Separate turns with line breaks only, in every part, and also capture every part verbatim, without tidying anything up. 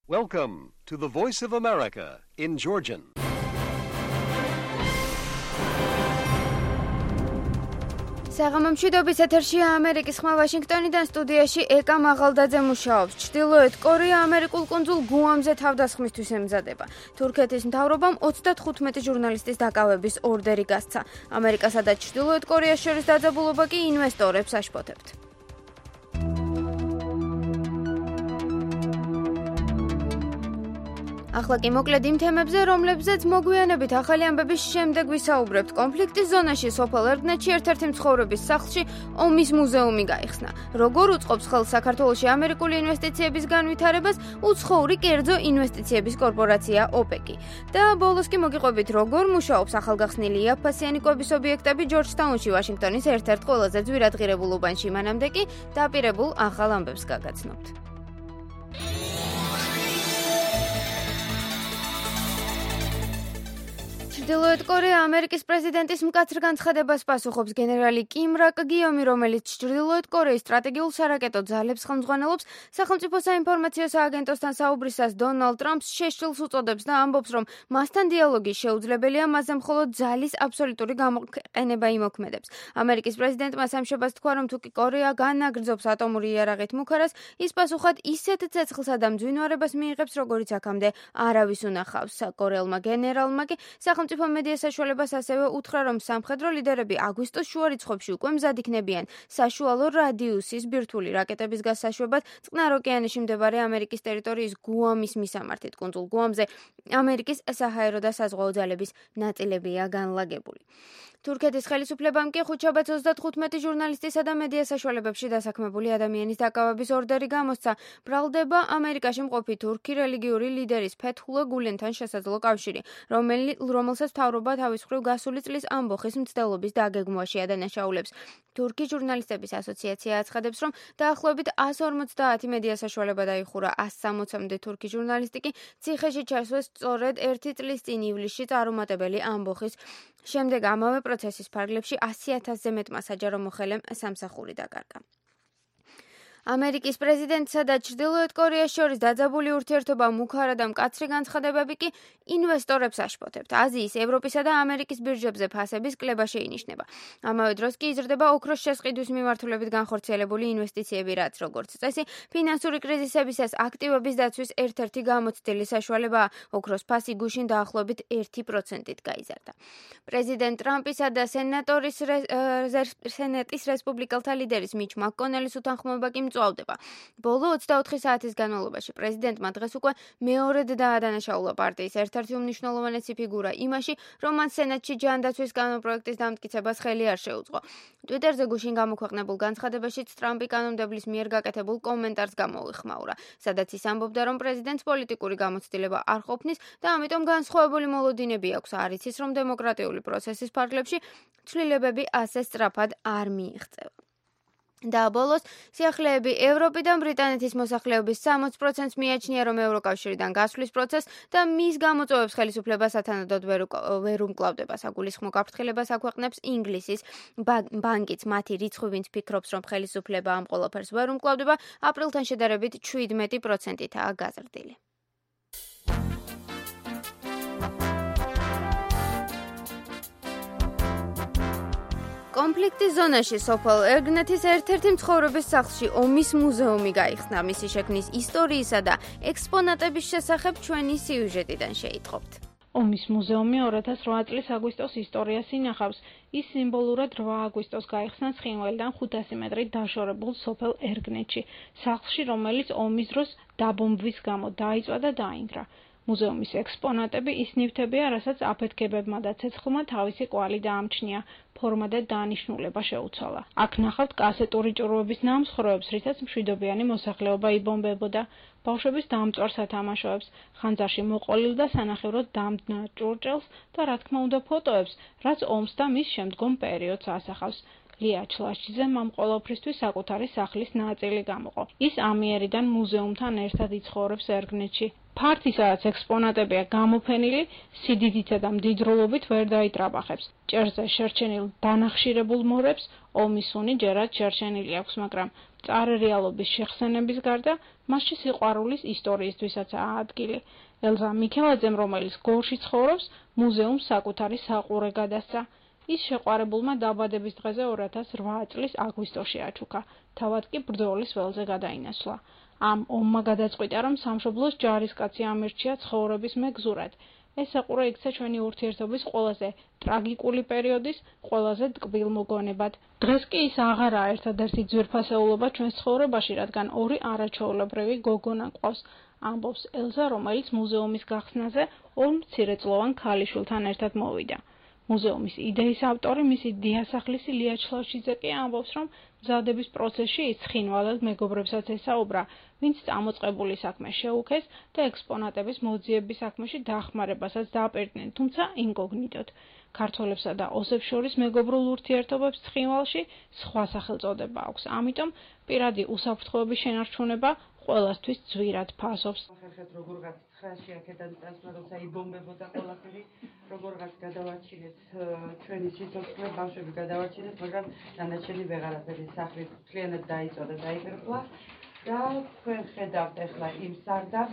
Welcome to the Voice of America in Georgian.
საღამომშვიდობის ეთერშია ამერიკის ხმა ვაშინგტონიდან სტუდიაში ეკა მაღალდაძე მუშაობს. ჩრდილოეთ კორეა ამერიკულ კუნძულ გუამზე თავდასხმისთვის ემზადება. თურქეთის მთავრობამ ოცდათხუთმეტი ჟურნალისტის დაკავების ორდერი გასცა. ამერიკასა და ჩრდილოეთ კორეას შორის დაძაბულობა კი ინვესტორებს აშფოთებთ. ახლა კი მოკლედ იმ თემებზე, რომლებზეც მოგვიანებით ახალი ამბების შემდეგ ვისაუბრებთ. კონფლიქტის ზონაში სოფელ ერგნეთში ერთ-ერთი მცხოვრების სახლში ომის მუზეუმი გაიხსნა. როგორ უწყობს ხელს საქართველოში ამერიკული ინვესტიციების განვითარებას უცხოური კერძო ინვესტიციების კორპორაცია ოპეკი. და ბოლოს კი მოგიყვებით, როგორ მუშაობს ახალგახსნილი იაფფასიანიკობის ობიექტები ჯორჯტაუნში, ვაშინგტონის ერთ-ერთ ყველაზე ძვირადღირებულ უბანში. მანამდე კი დაპირებულ ახალ ამბებს გაგაცნობთ. ჩრდილოეთ კორეა ამერიკის პრეზიდენტის მკაცრ განცხადებას პასუხობს გენერალი კიმ რაკ გიომი, რომელიც ჩრდილოეთ კორეის სტრატეგიულ სარაკეტო ძალებს ხელმძღვანელობს. სახელმწიფო საინფორმაციო სააგენტოსთან საუბრისას დონალდ ტრამპს შეშლილს უწოდებს და ამბობს, რომ მასთან დიალოგი შეუძლებელია, მასზე მხოლოდ ძალის აბსოლუტური გამოყენება იმოქმედებს. ამერიკის პრეზიდენტმა სამშაბათს თქვა, რომ თუ კი კორეა განაგრძობს ატომური იარაღით მუქარას, ის პასუხად ისეთ ცეცხლსა და მძვინვარებას მიიღებს, როგორიც აქამდე არავის უნახავს. კორეელმა გენერალმა კი სახელმწიფო მედია საშუალებას ასევე უთხრა, რომ სამხედრო ლიდერები აგვისტოს შუა რიცხვებში უკვე მზად იქნებიან საშუალო რადიუსის ბირთვული რაკეტების გასაშვებად წყნარ ოკეანეში მდებარე ამერიკის ტერიტორიის გუამის მისამართით. კუნძულ გუამზე ამერიკის საჰაერო და საზღვაო ძალების ნაწილებია განლაგებული. თურქეთის ხელისუფლებამ კი ხუთშაბათს ოცდათხუთმეტი ჟურნალისტისა და მედია საშუალებებში დასაქმებული ადამიანის დაკავების ორდერი გამოსცა. ბრალდება ამერიკაში მყოფი თურქი რელიგიური ლიდერის ფეთჰულა გულენთან შესაძლო კავშირი, რომელსაც მთავრობა თავის მხრივ გასული წლის ამბოხის მცდელობის დაგეგმვაში ადანაშაულებს. თურქი ჟურნალისტების ასოციაცია აცხადებს, რომ დაახლოებით ას ორმოცდაათი მედია საშუალება დაიხურა, ას სამოცამდე თურქი ჟურნალისტი კი ციხეში ჩასვეს სწორედ ერთი წლის წინ ივლისში წარუმატებელი ამბოხის შემდეგ. ამავე პროცესის ფარგლებში ასი ათასზე მეტმა საჯარო მოხელემ სამსახური დაკარგა. ამერიკის პრეზიდენტსა და ჩრდილოეთ კორეას შორის დაძაბული ურთიერთობა მუქარა და მკაცრი განცხადებები კი ინვესტორებს აშფოთებთ. აზიის, ევროპისა და ამერიკის ბირჟებზე ფასების კლება შეინიშნება. ამავე დროს კი იზრდება ოქროს შესყიდვის მიმართულებით განხორციელებული ინვესტიციები, რაც როგორც წესი, ფინანსური კრიზისებისას აქტივების დაცვის ერთ-ერთი გამოცდილი საშუალებაა. ოქროს ფასი გუშინ დაახლოებით ერთი პროცენტით გაიზარდა. პრეზიდენტ ტრამპისა და სენატორის სენატის რესპუბლიკელთა ლიდერის მიჩ მაკკონელის უთანხმოება კი მწვავდება. ბოლო ოცდაოთხი საათის განმავლობაში პრეზიდენტმა დღეს უკვე მეორედ დაადანაშაულა პარტიის ერთ-ერთი უმნიშვნელოვანესი ფიგურა იმაში, რომ მან სენატში ჯანდაცვის კანონპროექტის დამტკიცებას ხელი არ შეუწყო. ტვიტერზე გუშინ გამოქვეყნებულ განცხადებაშიც ტრამპი კანონმდებლის მიერ გაკეთებულ კომენტარს გამოუხმაურა, სადაც ის ამბობდა, რომ პრეზიდენტს პოლიტიკური გამოცდილება არ ყოფნის და ამიტომ განსხვავებული მოლოდინები აქვს. არ იცის, რომ დემოკრატიული პროცესის ფარგლებში ცვლილებები ასე სწრაფად არ მიიღწევა. და ბოლოს სიახლეები ევროპიდან ბრიტანეთის მოსახლეობის სამოც პროცენტს მიაჩნია, რომ ევროკავშირიდან გასვლის პროცესს და მის გამოწვევებს ხელისუფლება სათანადოდ ვერ უმკლავდება. საგულისხმო გაფრთხილებას აქვეყნებს ინგლისის ბანკიც. მათი რიცხვი, ვინც ფიქრობს, რომ ხელისუფლება ამ ყველაფერს ვერ უმკლავდება, აპრილთან შედარებით შვიდმეტი პროცენტითაა გაზრდილი. კონფლიქტის ზონაში სოფელ ერგნეთის ერთ-ერთი მცხოვრების სახლში ომის მუზეუმი გაიხსნა. მისი შექმნის ისტორიისა და ექსპონატების შესახებ ჩვენი სიუჟეტიდან შეიტყობთ.
ომის მუზეუმი ორი ათას რვა წლის აგვისტოს ისტორიას ინახავს. ის სიმბოლურად რვა აგვისტოს გაიხსნა ცხინვალიდან ხუთასი მეტრით დაშორებულ სოფელ ერგნეთში, სახლში, რომელიც ომის დროს დაბომბვის გამო დაიწვა და დაინგრა. მუზეუმის ექსპონატები ის ნივთებია, რასაც აფეთქებებმა და ცეცხლმა თავისი კვალი დაამჩნია, ფორმა და დანიშნულება შეუცვალა. აქ ნახავთ კასეტური ჭურვების ნამსხვრევებს, რითაც მშვიდობიანი მოსახლეობა იბომბებოდა, ბავშვების დამწვარ სათამაშოებს, ხანძარში მოყოლილ და სანახევროდ დამდნარ ჭურჭელს და რა თქმა უნდა ფოტოებს, რაც ომს და მის შემდგომ პერიოდს ასახავს. ლია ჩლაშიძემ ამ ყოველფრისთვის საკუთარი სახლის ნაწილი გამოყო. ის ამიერიდან მუზეუმთან ერთად იცხოვრებს ერგნეთში. ფართი, სადაც ექსპონატებია გამოფენილი, სიდიდითა და მდიდრულობით ვერ დაიტრაბახებს. ჭერზე შერჩენილ დანახშირებულ მორებს ომის უნი ჯერაც შერჩენილი აქვს, მაგრამ მჭარე რეალობის შეხსენების გარდა მასში სიყვარულის ისტორიისთვისაც აადგილი. ელზა მიქელაძემ, რომელიც გორში ცხოვრობს, მუზეუმს საკუთარი საყურე გადასცა. ის შეყვარებულმა დაბადების დღეზე ორი ათას ოთხ წლის აგვისტოში აჩუქა, თავად კი ბრძოლის ველზე გადაინაცვლა. ამ ომმა გადაწყვიტა, რომ სამშობლოს ჯარისკაცი ამირჩია ცხოვრების მეგზურად. ეს საყურე იქცა ჩვენი ურთიერთობის ყველაზე ტრაგიკული პერიოდის ყველაზე ტკბილ მოგონებად. დღეს კი ის აღარაა ერთადერთი ძვირფასეულობა ჩვენს ცხოვრებაში, რადგან ორი არაჩვეულებრივი გოგონა ყავს, ამბობს ელზა, რომელიც მუზეუმის გახსნაზე ორ მცირეწლოვან ქალიშვილთან ერთად მოვიდა. მუზეუმის იდეის ავტორი, მისი დიასახლისი ლია ჩლავშიძე კი ამბობს, რომ მზადების პროცესში ის ცხინვალად მეგობრებსაც ესაუბრა, ვინც წამოწყებული საქმე შეუქეს და ექსპონატების მოძიების საქმეში დახმარებასაც დააპირდნენ, თუმცა ინკოგნიტოდ. ქართველებსა და ოსებს შორის მეგობრულ ურთიერთობებს ცხინვალში სხვა სახელწოდება აქვს, ამიტომ პირადი უსაფრთხოების შენარჩუნება ყველასთვის ძვირად ფასობს.
ხერხეთ როგორღაც ცხრაში აქედან წასვლა, როცა იბომბებოდა ყველაფერი, როგორღაც გადავარჩინეთ ჩვენი სიცოცხლე, ბავშვები გადავარჩინეთ, მაგრამ დანარჩენი ვეღარაფერი სახლი მთლიანად დაიწვა და დაიკრიფლა და თქვენ ხედავთ ახლა იმ სარდაფს,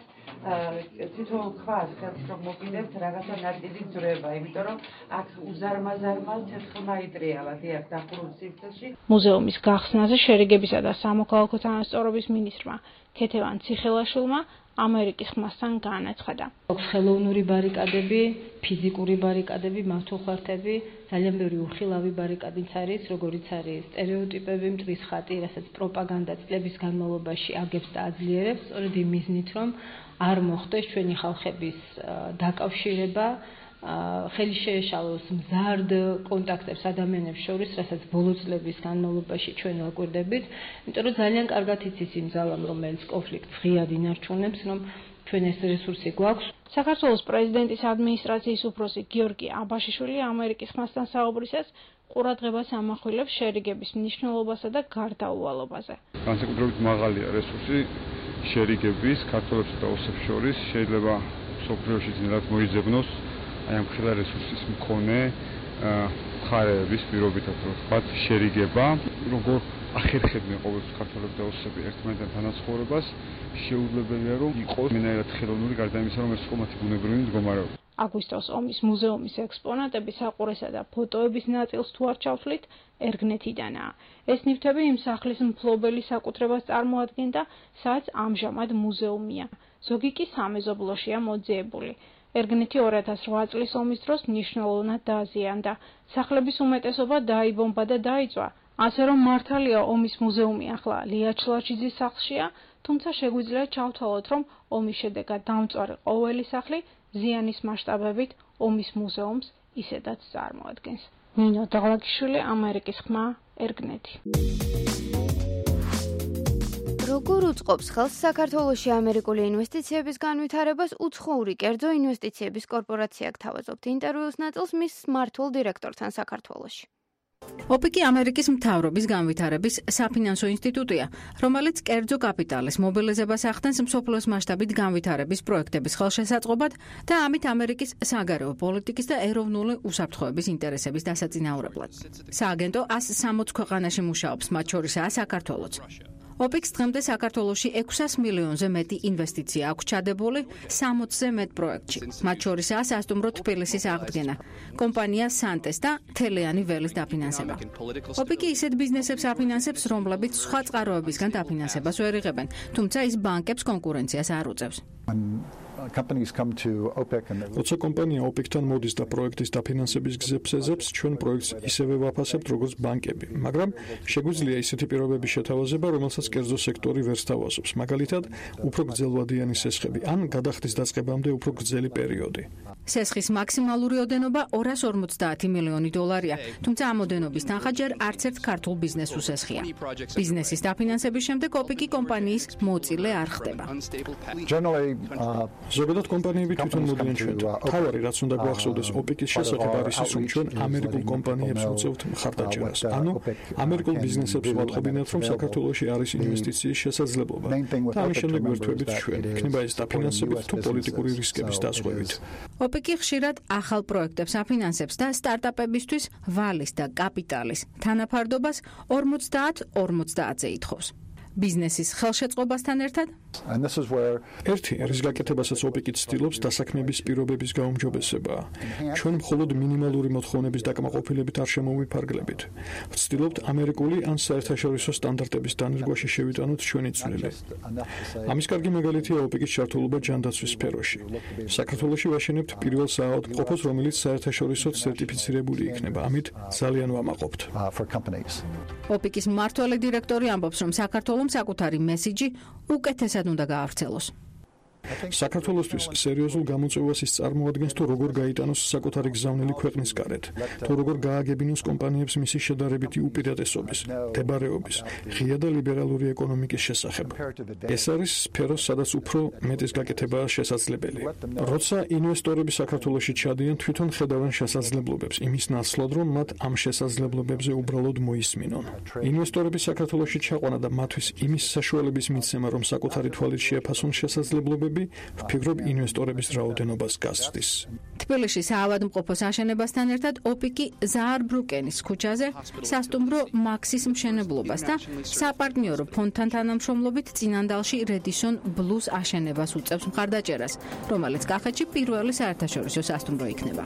თვითონ ქვას ხელს რომ მოკიდებთ, რაღაცა ნაწილი ძვრება, იმიტომ რომ აქ უზარმაზარმა ცეცხლმა იტრიალა დიახ დახურულ სივრცეში.
მუზეუმის გახსნაზე შერიგებისა და სამოქალაქო თანასწორობის მინისტრმა ქეთევან ციხელაშვილმა ამერიკის ხმასთან განაცხადა.
აქვს ხელოვნური ბარიკადები, ფიზიკური ბარიკადები, მართულხარდები, ძალიან ბევრი უხილავი ბარიკადიც არის, როგორიც არის სტერეოტიპები, მტრის ხატი, რასაც პროპაგანდა წლების განმავლობაში აგებს და აძლიერებს, სწორედ იმ მიზნით, რომ არ მოხდეს ჩვენი ხალხების დაკავშირება, ხელი შეეშალოს მზარდ კონტაქტებს ადამიანებს შორის, რასაც ბოლო წლების განმავლობაში ჩვენ ვაკვირდებით, იმიტომ რომ ძალიან კარგად იცის იმ ძალამ, რომელიც კონფლიქტს ღიად ინარჩუნებს, რომ ჩვენ ეს რესურსი გვაქვს.
საქართველოს პრეზიდენტის ადმინისტრაციის უფროსი გიორგი აბაშიშვილი ამერიკის ხმასთან საუბრისას ყურადღებას ამახვილებს შერიგების მნიშვნელობასა და გარდაუვალობაზე.
განსაკუთრებით მაღალია რესურსი შერიგების ქართველებსა და ოსებს შორის, შეიძლება მსოფლიოში ძნელად მოიძებნოს აი ამ ხილა რესურსის მქონე მხარეების პირობითად ვთქვათ შერიგება, როგორ ახერხებდნენ ყოველთვის ქართველები და ოსები ერთმანეთთან თანაცხოვრებას, შეუძლებელია რომ იყოს მენაერად ხელოვნური გარდა იმისა, რომ ეს იყო მათი ბუნებრივი მდგომარეობა.
აგვისტოს ომის მუზეუმის ექსპონატები საყურესა და ფოტოების ნაწილს თუ არ ჩავთვლით, ერგნეთიდანაა. ეს ნივთები იმ სახლის მფლობელი საკუთრებას წარმოადგენდა, სადაც ამჟამად მუზეუმია. ზოგი კი სამეზობლოშია მოძიებული. ერგნეთი ორი ათას ოთხ წლის ომის დროს მნიშვნელოვნად დააზიანდა. სახლების უმეტესობა დაიბომბა და დაიწვა. ასე რომ მართალია ომის მუზეუმი ახლა ლია ჩლავშიძის სახლშია, თუმცა შეგვიძლია ჩავთვალოთ, რომ ომის შედეგად დამწვარი ყოველი სახლი ზიანის მასშტაბებით ომის მუზეუმს ისედაც წარმოადგენს. ნინო დაღლაკიშვილი, ამერიკის ხმა, ერგნეთი.
როგორ უწყობს ხელს საქართველოში ამერიკული ინვესტიციების განვითარებას უცხოური კერძო ინვესტიციების კორპორაცია გთავაზობთ ინტერვიუს ნაწილს მის მმართველ დირექტორთან საქართველოში.
ოპიკი ამერიკის მთავრობის განვითარების საფინანსო ინსტიტუტია, რომელიც კერძო კაპიტალის მობილიზებას ახდენს მსოფლიოს მასშტაბით განვითარების პროექტების ხელშესაწყობად და ამით ამერიკის საგარეო პოლიტიკის და ეროვნული უსაფრთხოების ინტერესების დასაწინაურებლად. სააგენტო ასი სამოცი ქვეყანაში მუშაობს, მათ შორისაა საქართველოც. ოპიკს დღემდე საქართველოში ექვსას მილიონზე მეტი ინვესტიცია აქვს ჩადებული სამოცზე მეტ პროექტში. მათ შორისაა სასტუმრო თბილისის აღდგენა, კომპანია სანტეს და თელიანი ველის დაფინანსება. ოპიკი ისეთ ბიზნესებს აფინანსებს, რომლებიც სხვა წყაროებისგან დაფინანსებას ვერ იღებენ, თუმცა ის ბანკებს კონკურენციას არ უწევს.
როცა კომპანია ოპიკთან მოდის და პროექტის დაფინანსების გზებს ეძებს, ჩვენ პროექტს ისევე ვაფასებთ, როგორც ბანკები, მაგრამ შეგვიძლია ისეთი პირობების შეთავაზება, რომელსაც კერძო სექტორი ვერ სთავაზობს, მაგალითად, უფრო გრძელვადიანი სესხები, ან გადახდის დაწყებამდე უფრო გრძელი პერიოდი.
სესხის მაქსიმალური ოდენობა ორას ორმოცდაათი მილიონი დოლარია, თუმცა ამ ოდენობის თანხა ჯერ არც ერთ ქართულ ბიზნესს უსესხია. ბიზნესის დაფინანსების შემდეგ ოპიკი კომპანიის მოწილე არ ხდება.
ზოგადად კომპანიები თვითონ მოდიან ჩვენთან. თავარი რაც უნდა გვახსოვდეს ოპიკის შესახებ არის ის, რომ ჩვენ ამერიკულ კომპანიებს უწევთ მხარდაჭერას. ანუ ამერიკულ ბიზნესებს ვატყობინებთ, რომ საქართველოში არის ინვესტიციის შესაძლებლობა. და ამის შემდეგ ვერთვებით ჩვენ. იქნება ეს დაფინანსებით თუ პოლიტიკური რისკების დასხვევით.
ოპიკი ხშირად ახალ პროექტებს აფინანსებს და სტარტაპებისთვის ვალის და კაპიტალის თანაფარდობას ორმოცდაათ ორმოცდაათზე ითხოვს. ბიზნესის ხელშეწყობასთან ერთად
ერთი რის გაკეთებასაც ოპეკი ცდილობს დასაქმების პირობების გაუმჯობესება. ჩვენ მხოლოდ მინიმალური მოთხოვნების დაკმაყოფილებით არ შემოვიფარგლებით. ვცდილობთ ამერიკული ან საერთაშორისო სტანდარტების დანერგვაში შევიტანოთ ჩვენი წვლილი. ამის კარგი მაგალითია ოპეკის ჩართულობა ჯანდაცვის სფეროში. საქართველოში ვაშენებთ პირველ საავადმყოფოს, რომელიც საერთაშორისოდ სერტიფიცირებული იქნება. ამით ძალიან ვამაყობთ.
ოპეკის მმართველი დირექტორი ამბობს, რომ საქართველოს საკუთარი მესიჯი უკეთესად უნდა გაავრცელოს.
საქართველოსთვის სერიოზულ გამოწვევას ის წარმოადგენს, თუ როგორ გაიტანოს საკუთარი გზავნილი ქვეყნის გარეთ, თუ როგორ გააგებინოს კომპანიებს მისი შედარებითი უპირატესობის, მდებარეობის, ღია და ლიბერალური ეკონომიკის შესახებ. ეს არის სფერო, სადაც უფრო მეტის გაკეთებაა შესაძლებელი. როცა ინვესტორები საქართველოში ჩადიან, თვითონ ხედავენ შესაძლებლობებს, იმის ნაცვლად, რომ მათ ამ შესაძლებლობებზე უბრალოდ მოისმინონ. ინვესტორები საქართველოში ჩაყვანა და მათთვის იმის საშუალების მიცემა, რომ საკუთარი თვალით შეაფასონ შესაძლებლობები, ვფიქრობ ინვესტორების რაოდენობას გაზრდის.
თბილისში საავადმყოფოს აშენებასთან ერთად ოპიკი ზაარბრუკენის ქუჩაზე სასტუმრო მაქსის მშენებლობას და საპარტნიორო ფონდთან თანამშრომლობით წინანდალში რედისონ ბლუს აშენებას უწევს მხარდაჭერას, რომელიც კახეთში პირველი საერთაშორისო სასტუმრო იქნება.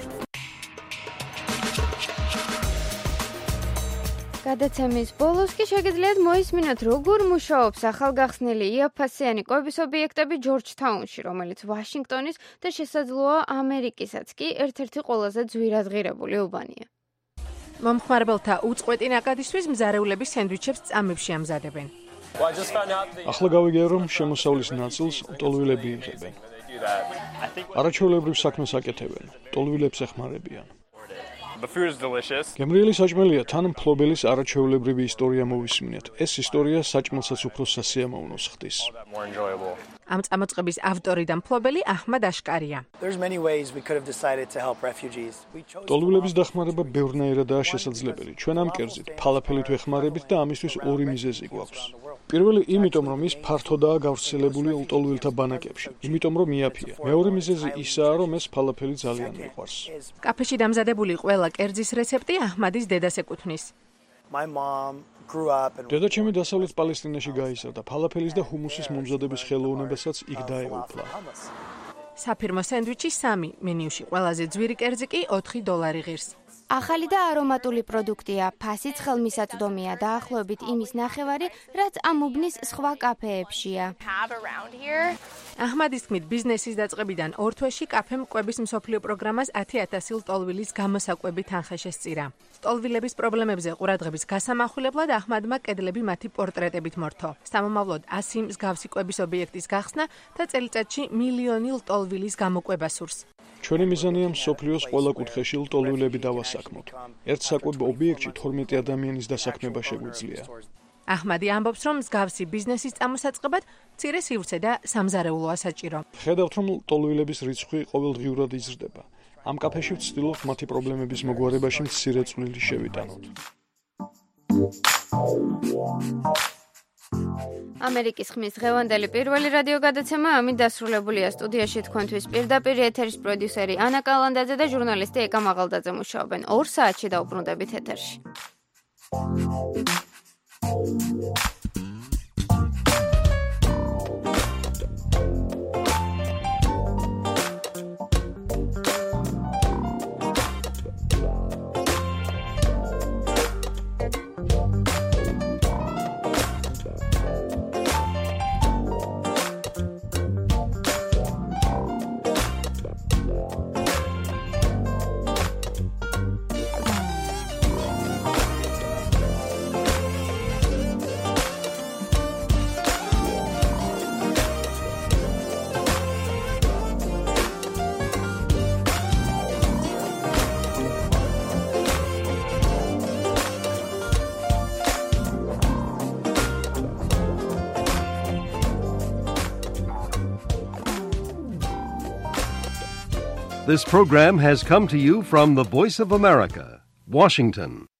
გადაცემის ბოლოს კი შეგიძლიათ მოისმინოთ, როგორ მუშაობს ახალგახსნილი იაფფასიანი კვების ობიექტები ჯორჯთაუნში, რომელიც ვაშინგტონის და შესაძლოა ამერიკისაც კი ერთ-ერთი ყველაზე ძვირადღირებული უბანია.
მომხმარებელთა უწყვეტი ნაკადისთვის მზარეულები სენდვიჩებს წამებში ამზადებენ.
ახლა გავიგე, რომ შემოსავლის ნაწილს ტოლვილები იღებენ. არაჩვეულებრივ საქმეს აკეთებენ, ტოლვილებს ეხმარებიან.
The food is delicious.
გემრიელი საჭმელია, თან მფლობელის არაჩვეულებრივი ისტორია მოვისმინეთ. ეს ისტორია საჭმელსაც უფრო სასიამოვნოს ხდის.
ამ წამოწყების ავტორი და მფლობელი აჰმად აშკარია.
ტოლვილების დახმარება ბევრნაირადაა შესაძლებელი. ჩვენ ამ კერძით ფალაფელით ვეხმარებით და ამისთვის ორი მიზეზი გვაქვს. პირველი იმიტომ, რომ ის ფართოდაა გავრცელებული ტოლვილთა ბანაკებში, იმიტომ რომ იაფია. მეორე მიზეზი ისაა, რომ ეს ფალაფელი ძალიან მიყვარს.
კაფეში დამზადებული ყველა კერძის რეცეპტი აჰმადის დედას ეკუთვნის.
დედაჩემი დასავლეთ პალესტინაში გაიზარდა, ფალაფელის და ჰუმუსის მომზადების ხელოვნებასაც იქ დაეუფლა.
საფირმო სენდვიჩი სამი, მენიუში ყველაზე ძვირი კერძი კი ოთხი დოლარი ღირს.
ახალი და არომატული პროდუქტია, ფასიც ხელმისაწვდომია, დაახლოებით იმის ნახევარი, რაც ამ უბნის სხვა კაფეებშია.
აჰმადის თქმით, ბიზნესის დაწყებიდან ორ თვეში კაფემ კვების მსოფლიო პროგრამას ათი ათასი ტოლვილის გამოსაკვები თანხა შესწირა. ტოლვილების პრობლემებზე ყურადღების გასამახვილებლად აჰმადმა კედლები მათი პორტრეტებით მორთო. სამომავლოდ ასი მსგავსი კვების ობიექტის გახსნა და წელიწადში მილიონი ტოლვილის გამოკვება სურს.
ჩვენი მიზანია მსოფლიოს ყველა კუთხეში ტოლვილები დავასაქმოთ. ერთ საკვებ ობიექტში თორმეტი ადამიანის დასაქმება შეგვიძლია.
აჰმადი ამბობს, რომ მსგავსი ბიზნესის წამოსაწყებად მცირე სივრცე და სამზარეულოა საჭირო.
ხედავთ, რომ ტოლვილების რიცხვი ყოველდღიურად იზრდება. ამ კაფეში ვცდილობთ მათი პრობლემების მოგვარებაში მცირე წვლილი შევიტანოთ.
ამერიკის ხმის დღევანდელი პირველი რადიო გადაცემა ამით დასრულებულია. სტუდიაში თქვენთვის პირდაპირ ეთერის პროდიუსერი ანა კალანდაძე და ჟურნალისტი ეკა მაღალდაძე მუშაობენ. ორ საათში დავუბრუნდებით ეთერში.
This program has come to you from the Voice of America, Washington.